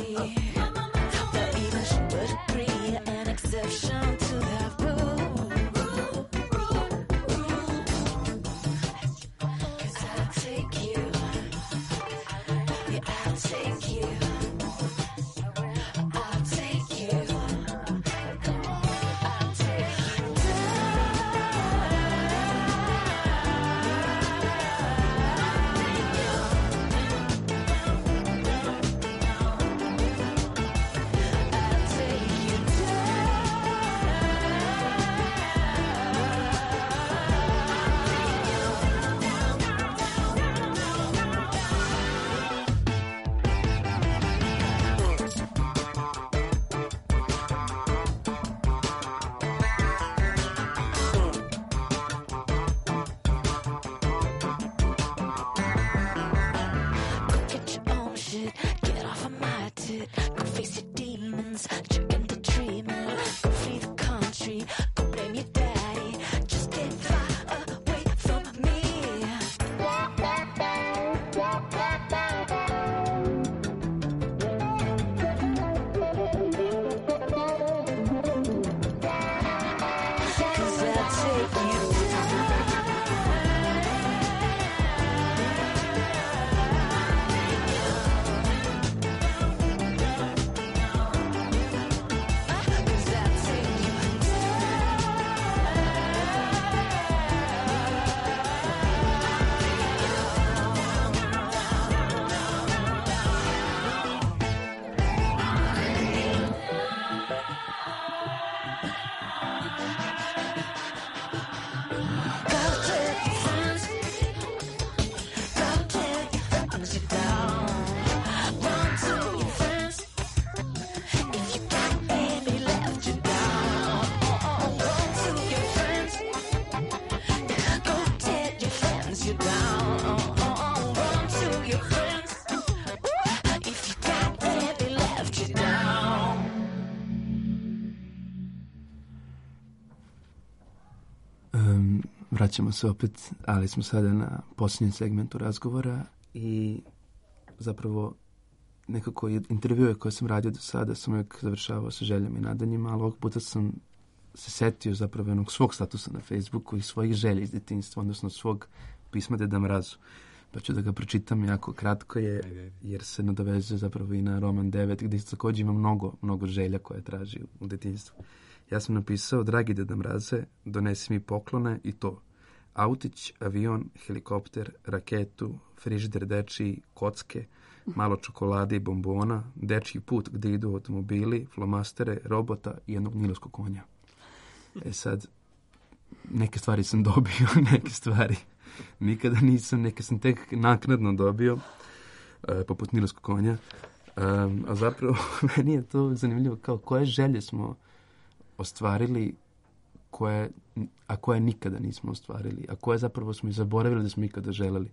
vraćamo se opet, ali smo sada na posljednjem segmentu razgovora i zapravo nekako intervjue koje sam radio do sada sam uvijek završavao sa željama i nadanjima, ali ovog puta sam se setio zapravo jednog svog statusa na Facebooku i svojih želja iz djetinjstva, odnosno svog pisma Deda Mrazu. Pa ću da ga pročitam jako kratko, je, jer se nadovezuje zapravo i na roman devet, gdje također ima mnogo, mnogo želja koje traži u djetinjstvu. Ja sam napisao: dragi Deda Mraze, donesi mi poklone i to: autić, avion, helikopter, raketu, frižider dečiji, kocke, malo čokolade i bombona, dečiji put gdje idu automobili, flomastere, robota i jednog nilskog konja. E sad, neke stvari sam dobio, neke stvari nikada nisam, neke sam tek naknadno dobio, e, poput nilskog konja. E, a zapravo, meni je to zanimljivo, kao koje želje smo ostvarili, koje, a koje nikada nismo ostvarili, a koje zapravo smo i zaboravili da smo ikada želeli.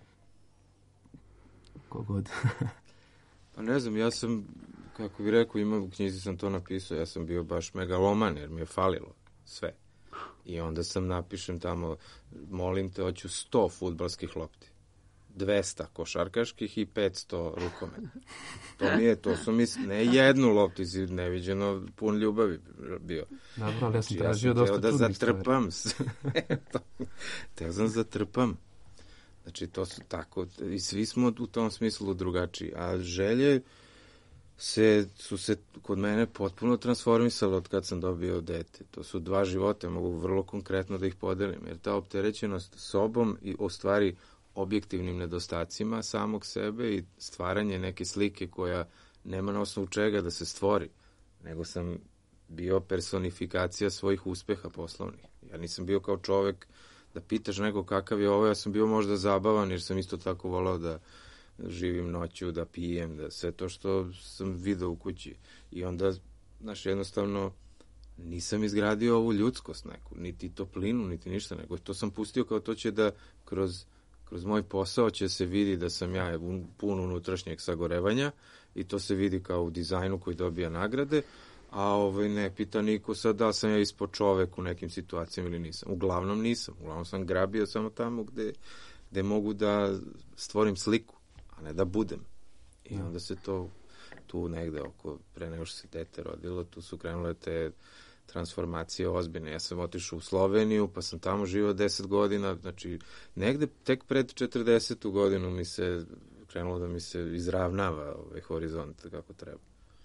Kogod. Pa ne znam, ja sam, kako bih rekao, imam, u knjizi sam to napisao, ja sam bio baš megaloman jer mi je falilo sve. I onda sam napišem tamo, molim te, hoću sto fudbalskih lopti, dvesta košarkaških i petsto rukometnih. To mi je, to su mi, ne jednu loptu, neviđeno pun ljubavi bio. Dobro, ali ja sam znači, tražio ja sam dosta da trudnih zatrpam. Teo sam zatrpam. Znači, to su tako, i svi smo u tom smislu drugačiji, a želje se, su se kod mene potpuno transformisale od kad sam dobio dete. To su dva života, mogu vrlo konkretno da ih podelim, jer ta opterećenost sobom i o stvari objektivnim nedostacima samog sebe i stvaranje neke slike koja nema na osnovu čega da se stvori, nego sam bio personifikacija svojih uspeha poslovnih. Ja nisam bio kao čovek da pitaš neko kakav je ovo, ja sam bio možda zabavan jer sam isto tako volao da živim noću, da pijem, da sve to što sam video u kući. I onda, znaš, jednostavno nisam izgradio ovu ljudskost neku, niti toplinu, niti ništa, nego to sam pustio kao to će da kroz, kroz moj posao će se vidi da sam ja pun unutrašnjeg sagorevanja i to se vidi kao u dizajnu koji dobija nagrade, a ovaj, ne pita niko sad da sam ja ispod čovek u nekim situacijama ili nisam. Uglavnom nisam. Uglavnom sam grabio samo tamo gde, gde mogu da stvorim sliku, a ne da budem. I onda se to tu negde oko, pre nego što se dete rodilo, tu su krenule te transformacije ozbiljne. Ja sam otišao u Sloveniju, pa sam tamo živio deset godina, znači negde tek pred četrdesetu godinu mi se krenulo da mi se izravnava ovaj horizont kako treba.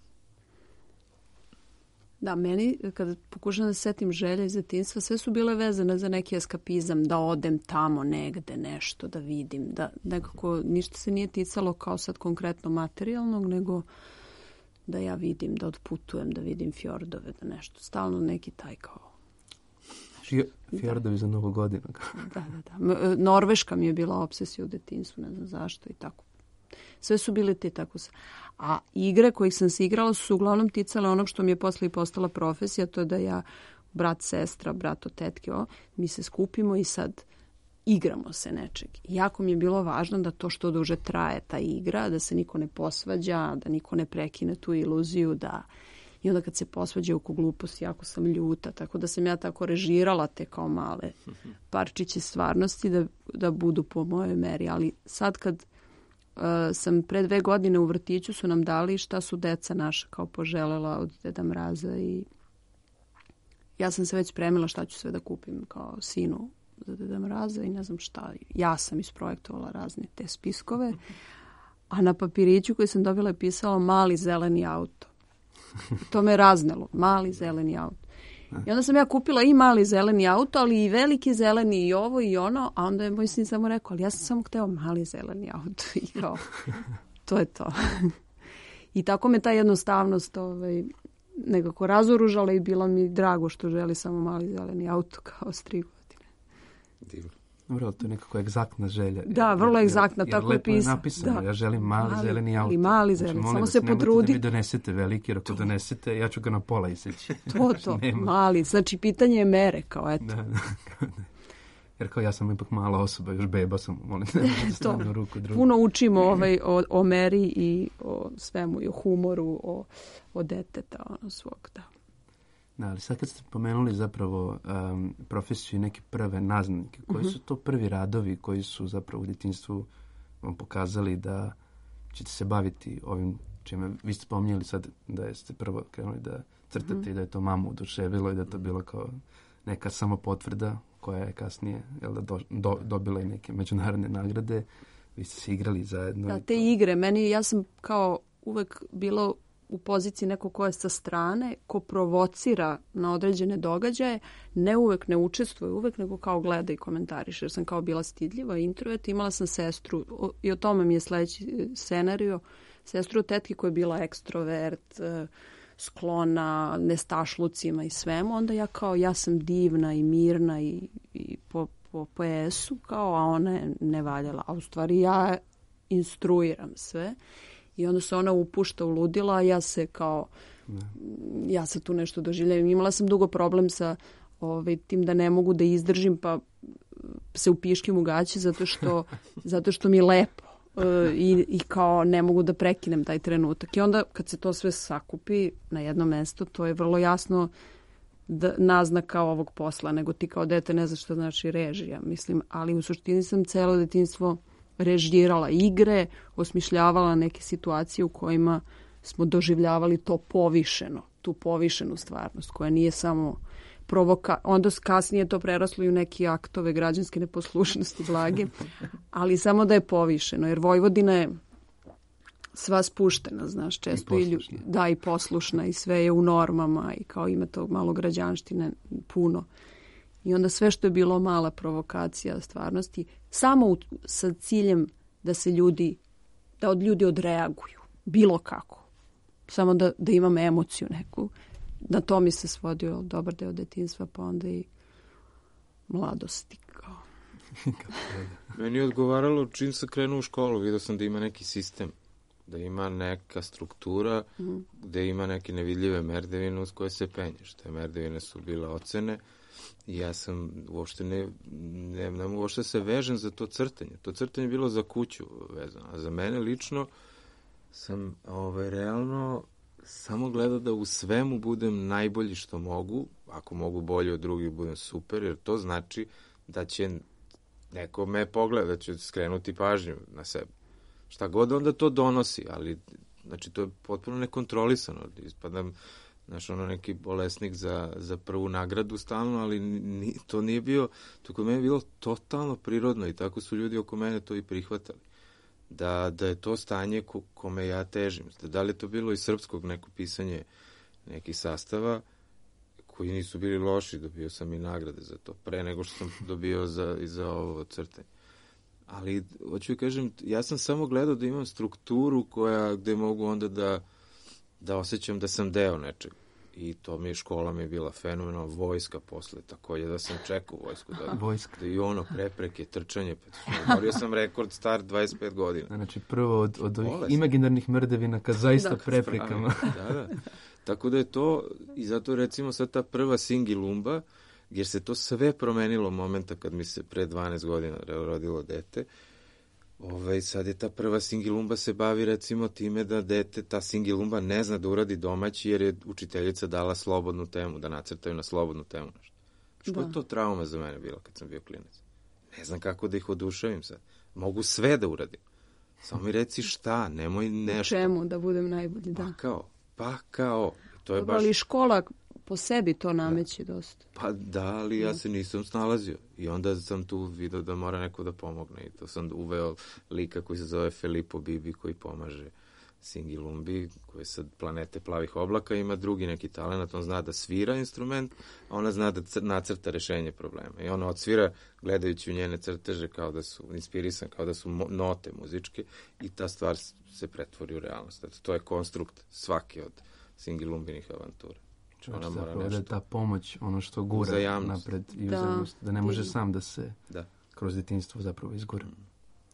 Da, meni, kada pokušam da se setim želje iz djetinjstva, sve su bile vezane za neki eskapizam, da odem tamo negde, nešto da vidim, da nekako ništa se nije ticalo kao sad konkretno materijalnog, nego da ja vidim, da odputujem, da vidim fjordove, da nešto, stalno neki taj kao... Fjordovi za Novu godinu. Da, da, da. Norveška mi je bila obsesija u djetinjstvu, ne znam zašto i tako. Sve su bile te tako. A igre kojih sam se igrala su uglavnom ticale onog što mi je posle i postala profesija, to je da ja, brat, sestra, brat od tetke, o, mi se skupimo i sad igramo se nečeg. I jako mi je bilo važno da to što duže traje ta igra, da se niko ne posvađa, da niko ne prekine tu iluziju, da... I onda kad se posvađa oko gluposti, jako sam ljuta, tako da sam ja tako režirala te kao male parčiće stvarnosti da, da budu po mojoj meri. Ali sad kad uh, sam pre dve godine u vrtiću su nam dali šta su deca naša kao poželela od Deda Mraza i ja sam se već spremila šta ću sve da kupim kao sinu za Deda Mraza i ne znam šta. Ja sam isprojektovala razne te spiskove, a na papiriću koji sam dobila je pisalo mali zeleni auto. To me raznelo. Mali zeleni auto. I onda sam ja kupila i mali zeleni auto, ali i veliki zeleni i ovo i ono, a onda je moj sin samo rekao, ali ja sam samo hteo mali zeleni auto. I kao, to je to. I tako me ta jednostavnost ovaj, nekako razoružala i bilo mi drago što želi samo mali zeleni auto kao s tri godine. Divno. Dobro, to je nekako egzaktna želja. Da, vrlo egzaktna, jer, tako jer je pisano. napisano, ja želim mali, mali zeleni auto. Ali mali zeleni, znači, samo da se nemojte potrudi. Da mi donesete veliki, jer ako to donesete, ja ću ga na pola iseći. To, to, mali. Znači, pitanje je mere, kao eto. Da, da. Jer kao ja sam ipak mala osoba, još beba sam, molim da stavim ruku drugu. Puno učimo ovaj, o, o meri i o svemu, i o humoru, o, o deteta, ono svog, da. Da, ali sad kad ste pomenuli zapravo um, profesiju i neke prve naznake, koji su to prvi radovi koji su zapravo u djetinjstvu vam pokazali da ćete se baviti ovim čime vi ste spominjali sad da ste prvo krenuli da crtate mm-hmm. i da je to mamu oduševilo i da je to bilo kao neka samo potvrda koja je kasnije jel da, do, do, dobila i neke međunarodne nagrade. Vi ste se igrali zajedno. Da, te igre, meni, ja sam kao uvek bila u poziciji neko ko je sa strane, ko provocira na određene događaje, ne uvek ne učestvuje uvek, nego kao gleda i komentariše. Jer sam kao bila stidljiva, introvert, imala sam sestru o, i o tome mi je sledeći scenario. Sestru od tetke koja je bila ekstrovert, sklona nestašlucima i svemu. Onda ja kao, ja sam divna i mirna i, i po, po P S-u, kao, a ona je ne valjala. A u stvari ja instruiram sve. I onda se ona upušta u ludila, a ja se kao, ne. ja se tu nešto doživljam. Imala sam dugo problem sa ovaj, tim da ne mogu da izdržim, pa se upiškim u gaće zato što, zato što mi je lepo. I, i kao ne mogu da prekinem taj trenutak. I onda kad se to sve sakupi na jedno mesto, to je vrlo jasno da, naznaka ovog posla, nego ti kao dete ne znaš što znači režija. Mislim, ali u suštini sam celo detinjstvo režirala igre, osmišljavala neke situacije u kojima smo doživljavali to povišeno, tu povišenu stvarnost koja nije samo provoka... Onda kasnije to preraslo i u neke aktove građanske neposlušnosti blage, ali samo da je povišeno, jer Vojvodina je sva spuštena, znaš, često i, i da, i poslušna i sve je u normama i kao ima tog malo građanštine puno. I onda sve što je bilo mala provokacija stvarnosti, samo u, sa ciljem da se ljudi, da od ljudi odreaguju, bilo kako. Samo da, da imam emociju neku. Na to mi se svodio dobar deo detinjstva, pa onda i mladosti. Kao. Meni je odgovaralo čim sam krenuo u školu, vidio sam da ima neki sistem, da ima neka struktura, mm. gde ima neke nevidljive merdevine uz koje se penješ. Te merdevine su bile ocene i ja sam uopšte ne, ne, ne mogu uopšte se vežem za to crtanje. To crtanje je bilo za kuću vezano, a za mene lično sam ovaj, realno samo gledao da u svemu budem najbolji što mogu, ako mogu bolje od drugih budem super, jer to znači da će neko me pogleda, da će skrenuti pažnju na sebe. Šta god onda to donosi, ali znači to je potpuno nekontrolisano. Ispadam, znaš, ono neki bolesnik za, za prvu nagradu stalno, ali ni, to nije bio, to kod mene je bilo totalno prirodno i tako su ljudi oko mene to i prihvatali. Da, da je to stanje ko, kome ja težim. Da li je to bilo iz srpskog neko pisanje nekih sastava koji nisu bili loši, dobio sam i nagrade za to, pre nego što sam dobio za, i za ovo crtanje. Ali, hoću da kažem, ja sam samo gledao da imam strukturu koja, gde mogu onda da, da osjećam da sam deo nečega. I to mi je, škola mi je bila fenomenalna, vojska posle, takođe da sam čekao vojsku. Da, vojska. Da i ono, prepreke, trčanje, pa borio sam rekord star dvadeset pet godina. Znači, prvo od, od ovih imaginarnih mrdevina ka zaista da, preprekama. Da, da. Tako da je to, i zato recimo sad ta prva Singilumba, jer se to sve promenilo momenta kad mi se pre dvanaest godina rodilo dete. Ove, sad je ta prva Singilumba se bavi recimo time da dete, ta Singilumba ne zna da uradi domaći jer je učiteljica dala slobodnu temu, da nacrtaju na slobodnu temu. Što da. Je to trauma za mene bila kad sam bio klinac? Ne znam kako da ih oduševim sad. Mogu sve da uradim. Samo mi reci šta, nemoj nešto. Čemu da budem najbolji, da. Pa kao, pa kao. To je Dobro, baš... ali škola po sebi to nameće da. Dosta. Pa da, ali ja se nisam snalazio. I onda sam tu vidio da mora neko da pomogne. I to sam uveo lika koji se zove Filippo Bibi, koji pomaže Singilumbi, koji je sa planete plavih oblaka, ima drugi neki talent, on zna da svira instrument, a ona zna da nacrta rešenje problema. I ona odsvira, gledajući u njene crteže, kao da su inspirisan, kao da su note muzičke, i ta stvar se pretvori u realnost. Eto, to je konstrukt svake od Singilumbinih avantura. Ona mora nešto... Da je ta pomoć ono što gura uzajamnost. Napred i uzajamnost, da. da ne može sam da se da. Kroz detinjstvo zapravo izgura. Mm.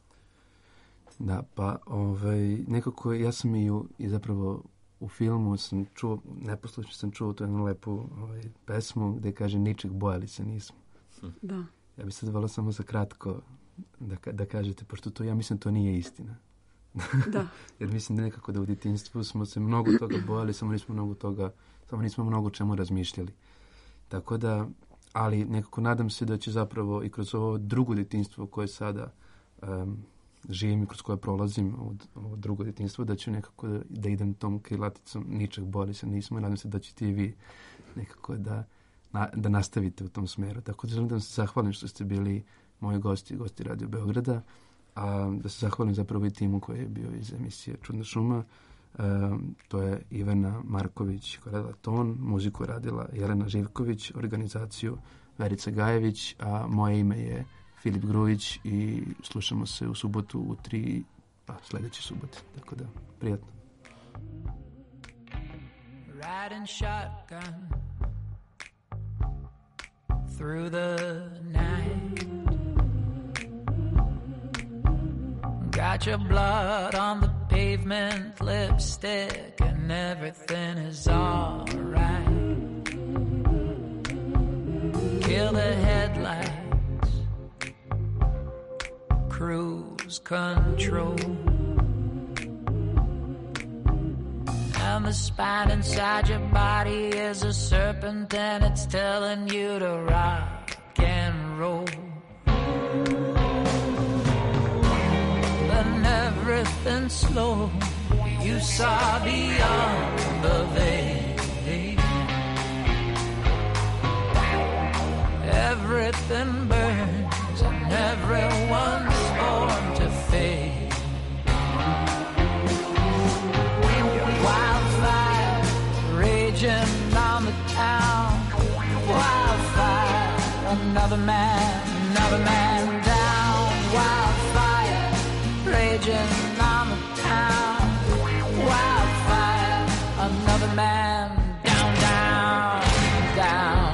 Da, pa ovaj, nekako ja sam i, u, i zapravo u filmu sam čuo, neposlušno sam čuo tu jednu lepu ovaj, pesmu gde kaže ničeg bojali se nismo. Hm. Da. Ja bih sad volao samo za kratko da, da kažete, pošto to ja mislim to nije istina. Da. Jer mislim da nekako da u djetinjstvu smo se mnogo toga bojali, samo nismo mnogo toga, samo nismo mnogo čemu razmišljali. Tako da, ali nekako nadam se da će zapravo i kroz ovo drugo djetinjstvo koje sada um, živim i kroz koje prolazim, ovo drugo djetinjstvo, da ću nekako da, da idem tom krilaticom, ničeg boli se nismo, i nadam se da ćete i vi nekako da, na, da nastavite u tom smeru. Tako da želim da vam se zahvalim što ste bili moji gosti, gosti Radio Beograda, a da se zahvalim zapravo i timu koji je bio iz emisije Čudna šuma. E, to je Ivana Marković koja je radila ton, muziku je radila Jelena Živković, organizaciju Verica Gajević, a moje ime je Filip Grujić i slušamo se u subotu u tri, pa sljedeće subote. Tako da, prijatno. Riding shotgun through the night. Got your blood on the pavement, lipstick, and everything is alright. Kill the headlights, cruise control, and the spine inside your body is a serpent and it's telling you to rock and roll. Everything slow, you saw beyond the veil. Everything burns and everyone's born to fade. Wildfire raging on the town. Wildfire, another man, another man down. Wildfire raging on the town. Wildfire, another man down, down, down.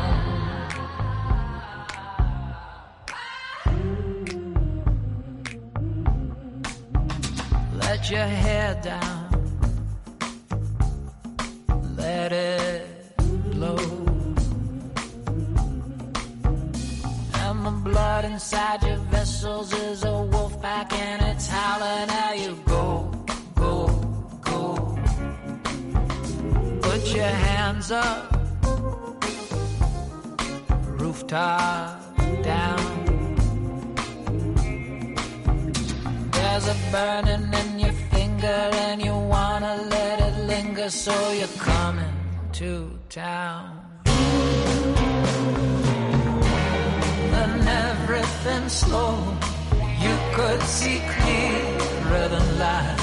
Let your hair down, let it blow, and the blood inside your vessels is a wolf pack and it's howling at you. Go, go, go. Put your hands up, rooftop down. There's a burning in your finger and you wanna let it linger, so you're coming to town. And everything slow, you could see clearer than light.